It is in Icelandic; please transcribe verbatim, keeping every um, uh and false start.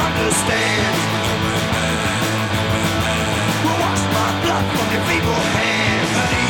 understand. Will wash my blood from your feeble hands.